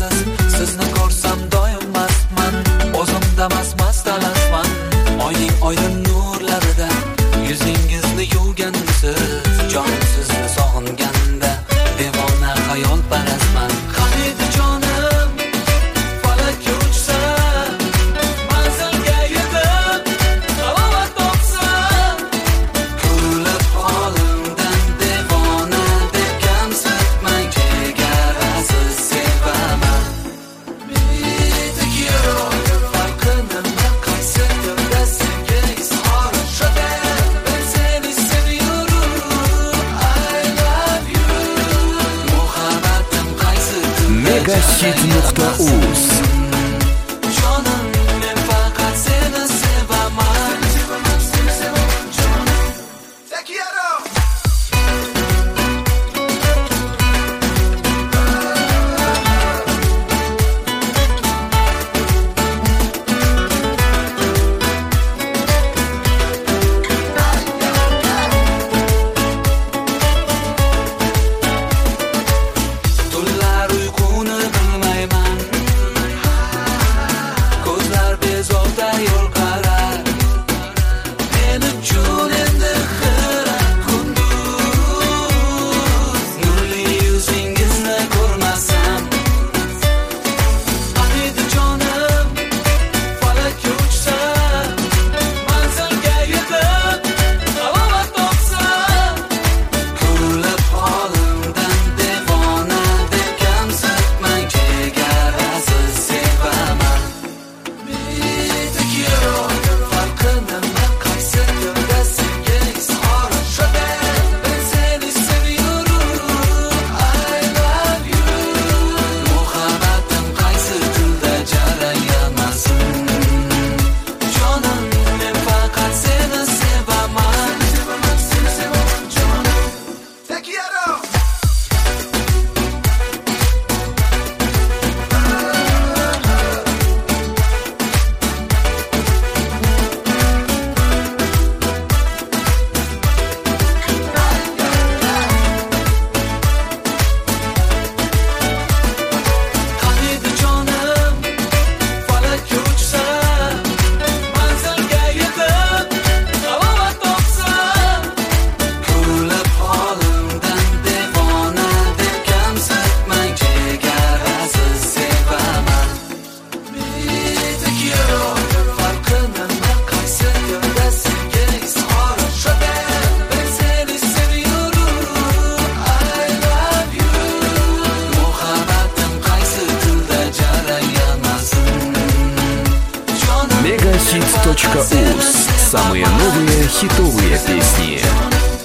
ko'rasiz. Sizni ko'rsam doim mastman, o'zimda mast alasman. Oyning oydin nurlarida yuzingizni yuvgansiz. Jonim sizni sog'inganda devona xayol parastman. Qaniydi jonim falakka uchsam, manzilga yetib halovat topsam, ko'rilib holimdan devona deb kamsitmang, chegarasiz sevaman. Te quiero, farqi nima, qaysi tilda senga izhor shada, men seni seviyorum, I love you. Muhabbatim qaysi tilda Megahit.uz jonim, men faqat seni sevaman. Te quiero. Tunlar uyquni bilmayman, ko'zlar bezovta yo'l qarar. Men uchun endi xira kunduz, nurli yuzingizni ko'rmasam. Qaniydi jonim falakka uchsam, manzilga yetib halovat topsam, ko'rilib holimdan devona deb kamsitmang, chegarasiz sevaman. Te quiero, farqi nima, qaysi tilda senga izhor shada, men seni seviyorum, I love you. Muhabbatim qaysi tilda jarayonlasin, jonim, men faqat seni sevaman. Te quiero. Qaniydi jonim falakka uchsam, manzilga yetib halovat topsam, ko'rilib holimdan devona deb kamsitmang, chegarasiz sevaman. Te quiero, farqi nima, qaysi tilda senga izhor shada, men seni seviyorum, I love you. Muhabbatim qaysi tilda jarayonlasin, jonim, Megahit.uz. Самые новые хитовые песни.